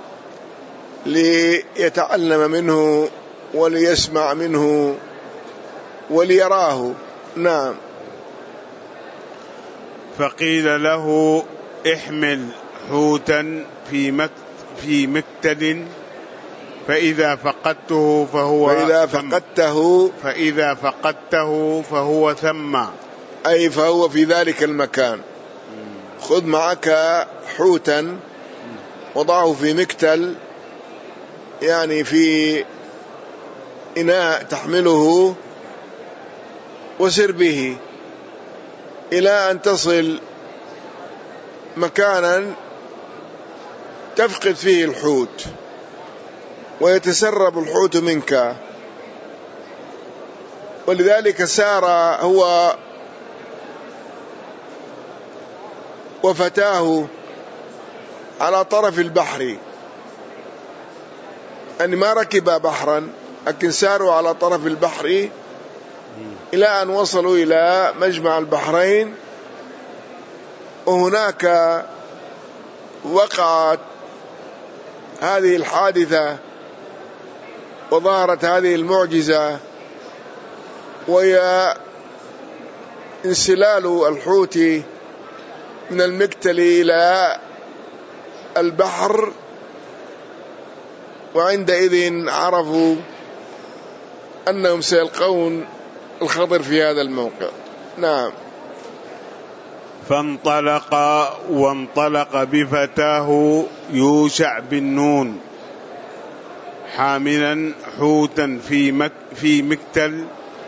A: ليتعلم منه وليسمع منه وليراه. نعم.
B: فقيل له احمل حوتا في مك في مكتل فإذا فقدته فهو
A: فإذا فقدته
B: فإذا فقدته فهو ثم،
A: أي فهو في ذلك المكان. خذ معك حوتا وضعه في مكتل، يعني في إناء تحمله، وسر به إلى أن تصل مكانا تفقد فيه الحوت ويتسرب الحوت منك. ولذلك سار هو وفتاه على طرف البحر، أن ما ركب بحرا لكن ساروا على طرف البحر إلى أن وصلوا إلى مجمع البحرين. وهناك وقعت هذه الحادثة وظهرت هذه المعجزة، وهي انسلال الحوت من المكتل إلى البحر. وعندئذ عرفوا أنهم سيلقون الخضر في هذا الموقع. نعم.
B: فانطلق وانطلق بفتاه يوشع بن نون حاملا حوتا في مك في مكتل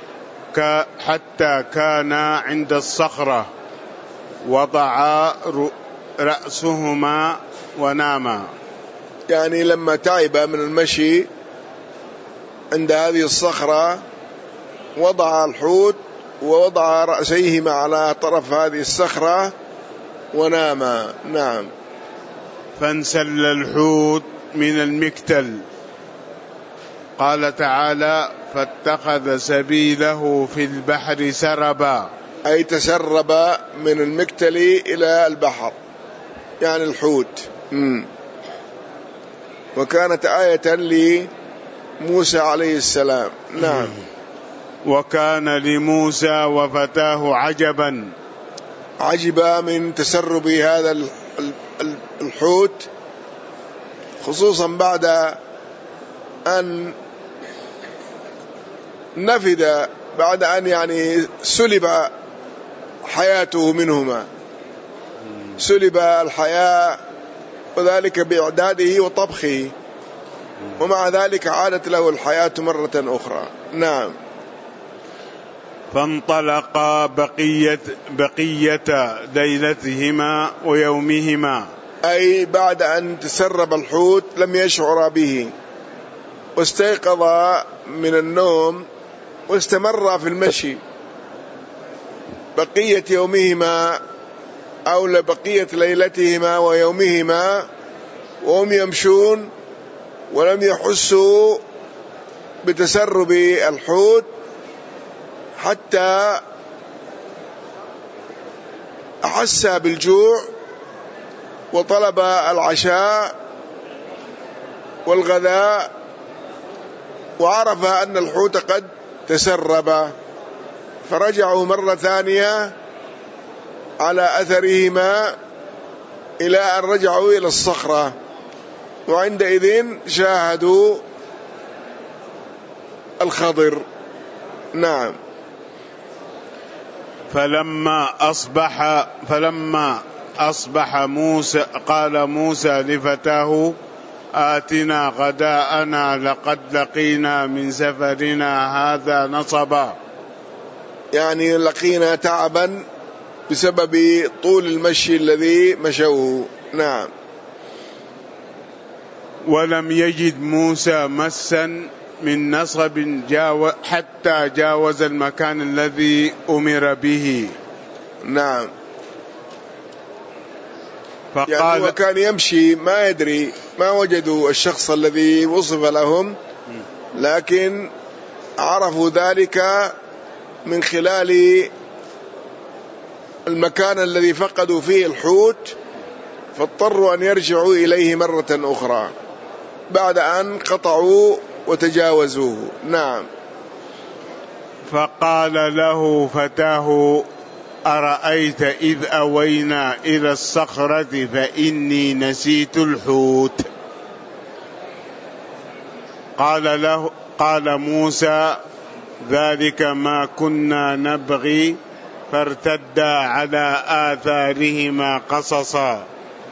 B: حتى كان عند الصخرة، وضعا رأسهما وناما.
A: يعني لما تعب من المشي عند هذه الصخرة وضع الحوت ووضع رأسيهما على طرف هذه الصخرة وناما. نعم.
B: فانسل الحوت من المكتل. قال تعالى فاتخذ سبيله في البحر سربا،
A: أي تسرب من المكتل إلى البحر، يعني الحوت. مم. وكانت آية لموسى عليه السلام. نعم.
B: وكان لموسى وفتاه عجبا،
A: عجب من تسرب هذا الحوت، خصوصا بعد أن نفد، بعد أن يعني سلب حياته منهما، سلب الحياة، وذلك بإعداده وطبخه، ومع ذلك عادت له الحياة مرة أخرى. نعم.
B: فانطلقا بقية, بقية ليلتهما ويومهما،
A: أي بعد أن تسرب الحوت لم يشعر به، واستيقظ من النوم واستمر في المشي بقية يومهما أو لبقية ليلتهما ويومهما، وهم يمشون ولم يحسوا بتسرب الحوت حتى أحس بالجوع وطلب العشاء والغذاء، وعرف أن الحوت قد تسرب، فرجعوا مرة ثانية على أثرهما إلى أن رجعوا إلى الصخرة، وعندئذ شاهدوا الخضر. نعم.
B: فلما أصبح فلما أصبح موسى قال موسى لفتاه آتنا غداءنا لقد لقينا من سفرنا هذا نصبا.
A: يعني لقينا تعبا بسبب طول المشي الذي مشوه. نعم.
B: ولم يجد موسى مسا من نصب جاو حتى جاوز المكان الذي أمر به.
A: نعم.
B: فقال
A: يعني وكان يمشي ما يدري، ما وجدوا الشخص الذي وصف لهم، لكن عرفوا ذلك من خلال المكان الذي فقدوا فيه الحوت، فاضطروا أن يرجعوا إليه مرة أخرى بعد أن قطعوا وتجاوزوه. نعم.
B: فقال له فتاه أرأيت إذ أوينا إلى الصخرة فإني نسيت الحوت. قال له قال موسى ذلك ما كنا نبغي فارتدا على آثارهما قصصا.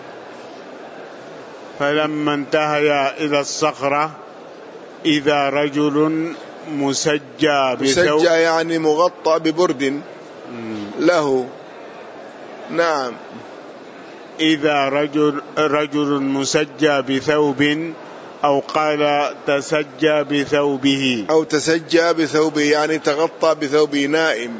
B: فلما انتهيا إلى الصخرة إذا رجل مسجى بثوب،
A: مسجى يعني مغطى ببرد له. نعم.
B: إذا رجل رجل مسجى بثوب، أو قال تسجى بثوبه،
A: أو تسجى بثوبه يعني تغطى بثوبه، نائم.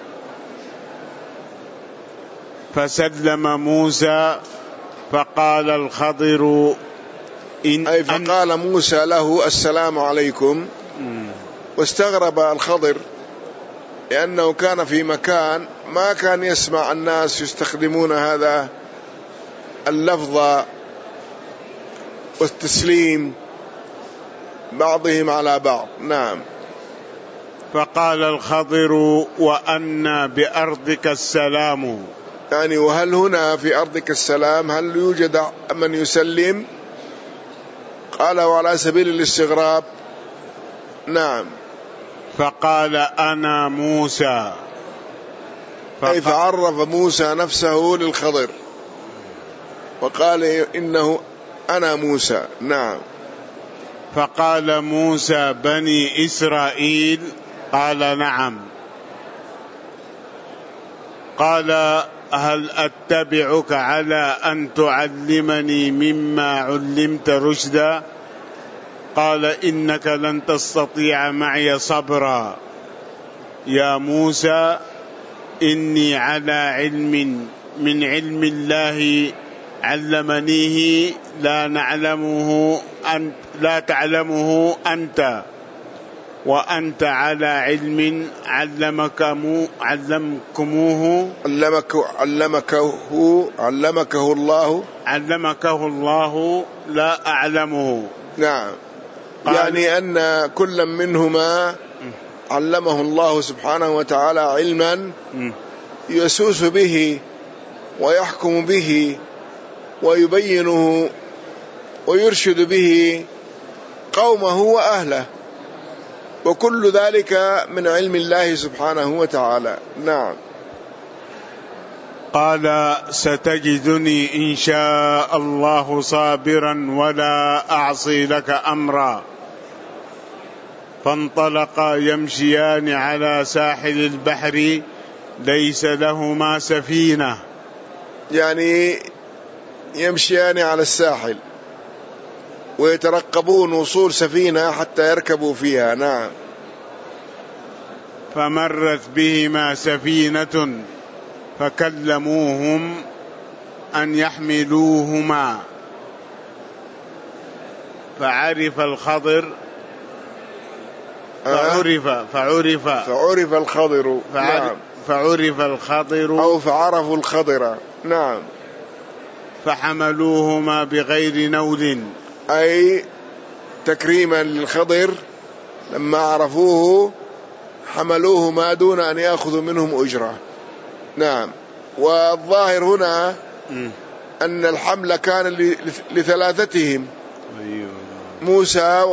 B: فسلم موسى فقال الخضر إن
A: أي فقال موسى له السلام عليكم. واستغرب الخضر لأنه كان في مكان ما كان يسمع الناس يستخدمون هذا اللفظ والتسليم بعضهم على بعض. نعم.
B: فقال الخضر وأن بأرضك السلام،
A: يعني وهل هنا في أرضك السلام، هل يوجد من يسلم؟ قال وعلى سبيل الاستغراب. نعم.
B: فقال أنا موسى،
A: أي فعرف موسى نفسه للخضر وقال إنه أنا موسى. نعم.
B: فقال موسى بني إسرائيل؟ قال نعم. قال هل أتبعك على أن تعلمني مما علمت رشدا؟ قال إنك لن تستطيع معي صبرا يا موسى إني على علم من علم الله علمنيه لا نعلمه أنت لا تعلمه أنت، وأنت على علم علمكم علمكموه
A: علمك علمكه علمكه الله
B: علمكه الله لا أعلمه.
A: نعم. يعني أن كل منهما علمه الله سبحانه وتعالى علما يسوس به ويحكم به ويبينه ويرشد به قومه وأهله، وكل ذلك من علم الله سبحانه وتعالى. نعم.
B: قال ستجدني إن شاء الله صابرا ولا أعصي لك أمرا. فانطلقا يمشيان على ساحل البحر ليس لهما سفينة،
A: يعني يمشيان على الساحل ويترقبون وصول سفينة حتى يركبوا فيها. نعم.
B: فمرت بهما سفينة فكلموهم أن يحملوهما، فعرف الخضر فعرف فعرف
A: فعرف الخضر. نعم.
B: فعرف الخضر
A: أو فعرفوا الخضر. نعم.
B: فحملوهما بغير نول،
A: أي تكريما للخضر لما عرفوه حملوهما دون أن يأخذوا منهم أجرة. نعم. والظاهر هنا أن الحمل كان لثلاثتهم، موسى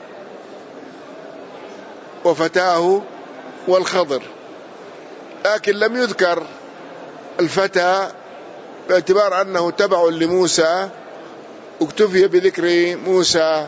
A: وفتاه والخضر، لكن لم يذكر الفتى باعتبار أنه تبع لموسى، اكتفي بذكر موسى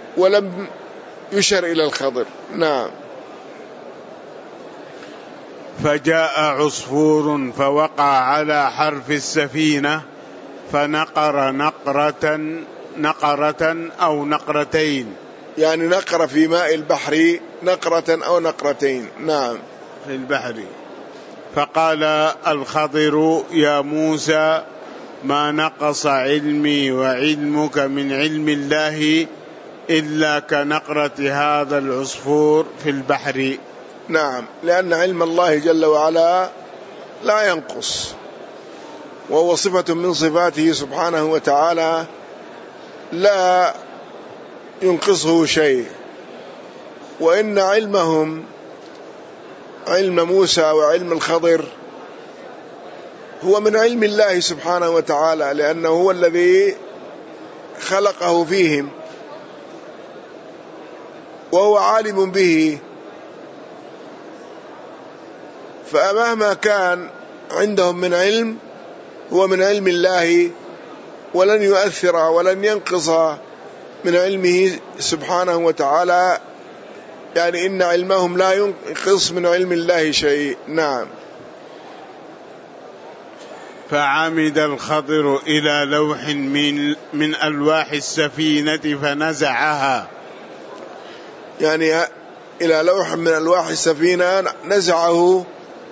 A: ولم يشر إلى الخضر. نعم.
B: فجاء عصفور فوقع على حرف السفينة فنقر نقرة نقرة أو نقرتين،
A: يعني نقر في ماء البحر نقرة أو نقرتين. نعم،
B: في البحر. فقال الخضر يا موسى ما نقص علمي وعلمك من علم الله إلا كنقرة هذا العصفور في البحر.
A: نعم، لأن علم الله جل وعلا لا ينقص، وهو صفة من صفاته سبحانه وتعالى لا ينقصه شيء. وإن علمهم، علم موسى وعلم الخضر، هو من علم الله سبحانه وتعالى، لأنه هو الذي خلقه فيهم وهو عالم به. فمهما كان عندهم من علم هو من علم الله، ولن يؤثر ولن ينقص من علمه سبحانه وتعالى، يعني إن علمهم لا ينقص من علم الله شيء. نعم.
B: فعمد الخضر إلى لوح من من ألواح السفينة فنزعها،
A: يعني إلى لوح من ألواح السفينة نزعه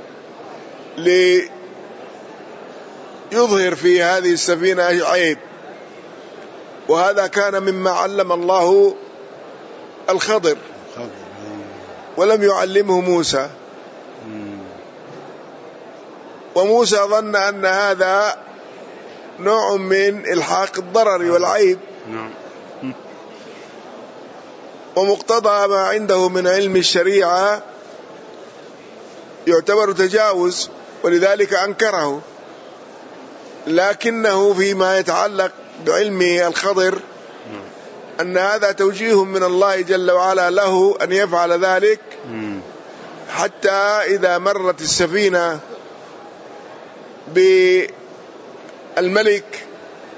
A: ليظهر في هذه السفينة عيب، وهذا كان مما علم الله الخضر ولم يعلمه موسى. وموسى ظن أن هذا نوع من إلحاق الضرر والعيب، ومقتضى ما عنده من علم الشريعة يعتبر تجاوز، ولذلك أنكره. لكنه فيما يتعلق بعلم الخضر أن هذا توجيه من الله جل وعلا له أن يفعل ذلك، حتى إذا مرت السفينة بالملك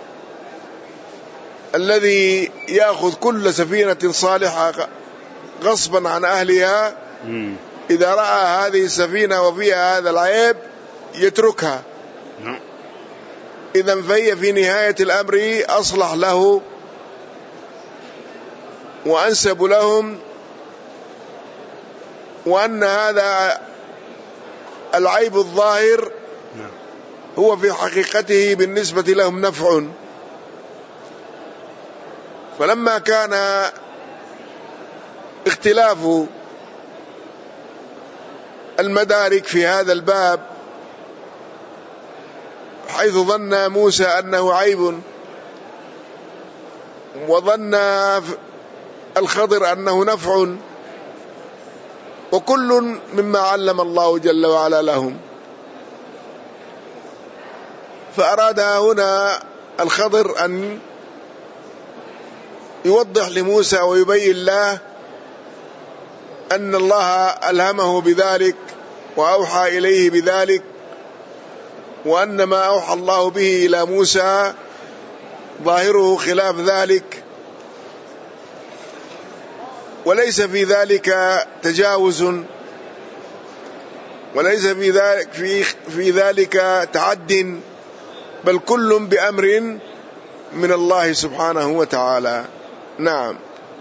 A: الذي يأخذ كل سفينة صالحة غصبا عن أهلها، إذا رأى هذه السفينة وفيها هذا العيب يتركها. إذا فهي في نهاية الأمر أصلح له وأنسب لهم، وأن هذا العيب الظاهر هو في حقيقته بالنسبة لهم نفع. فلما كان اختلاف المدارك في هذا الباب، حيث ظن موسى أنه عيب وظن الخضر أنه نفع، وكل مما علم الله جل وعلا لهم. فأراد هنا الخضر أن يوضح لموسى ويبين له أن الله ألهمه بذلك وأوحى إليه بذلك، وأن ما أوحى الله به إلى موسى ظاهره خلاف ذلك، وليس في ذلك تجاوز، وليس في ذلك في في ذلك تعد، بل كل بأمر من الله سبحانه وتعالى. نعم.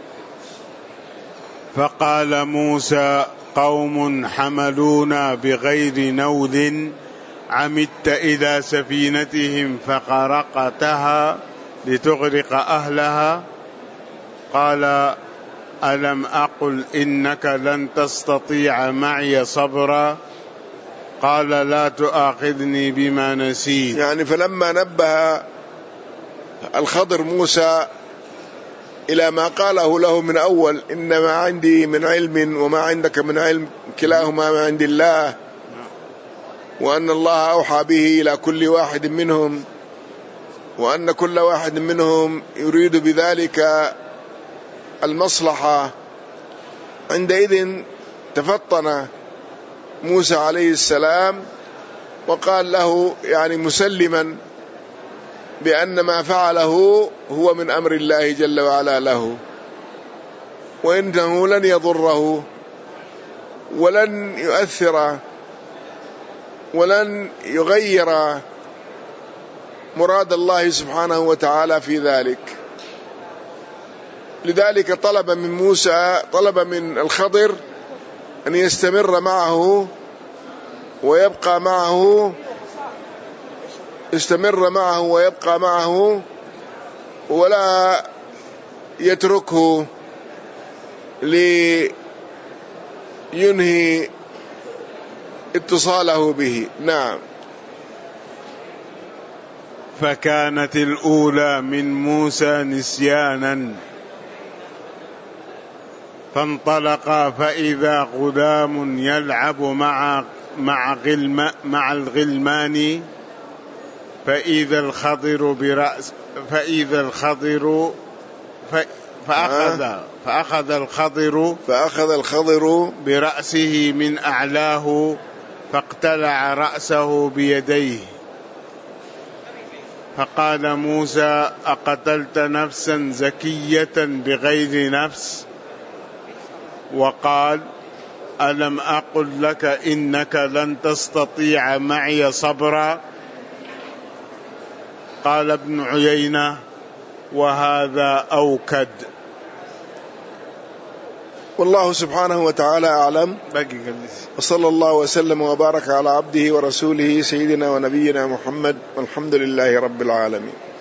B: فقال موسى قوم حملونا بغير نوذ عمدت إلى سفينتهم فخرقتها لتغرق أهلها. قال ألم أقل إنك لن تستطيع معي صبرا. قال لا تؤاخذني بما نسيت.
A: يعني فلما نبه الخضر موسى إلى ما قاله له من أول، إنما عندي من علم وما عندك من علم كلاهما ما عند الله، وأن الله أوحى به إلى كل واحد منهم، وأن كل واحد منهم يريد بذلك المصلحة. عندئذ تفطن موسى عليه السلام وقال له، يعني مسلما بأن ما فعله هو من أمر الله جل وعلا له، وإنه لن يضره ولن يؤثر ولن يغير مراد الله سبحانه وتعالى في ذلك. لذلك طلب من موسى طلب من الخضر أن يستمر معه ويبقى معه استمر معه ويبقى معه ولا يتركه لينهي اتصاله به. نعم.
B: فكانت الأولى من موسى نسيانا، فانطلقا فإذا غلام يلعب مع مع غلم مع الغلمان فإذا الخضر برأس فإذا الخضر فأخذ فأخذ الخضر
A: فأخذ الخضر
B: برأسه من أعلاه فاقتلع رأسه بيديه، فقال موسى: أقتلت نفسا زكية بغير نفس؟ وقال: ألم أقل لك إنك لن تستطيع معي صبرا؟ قال ابن عيينة: وهذا أوكد.
A: والله سبحانه وتعالى أعلم، وصلى الله وسلم وبارك على عبده ورسوله سيدنا ونبينا محمد، والحمد لله رب العالمين.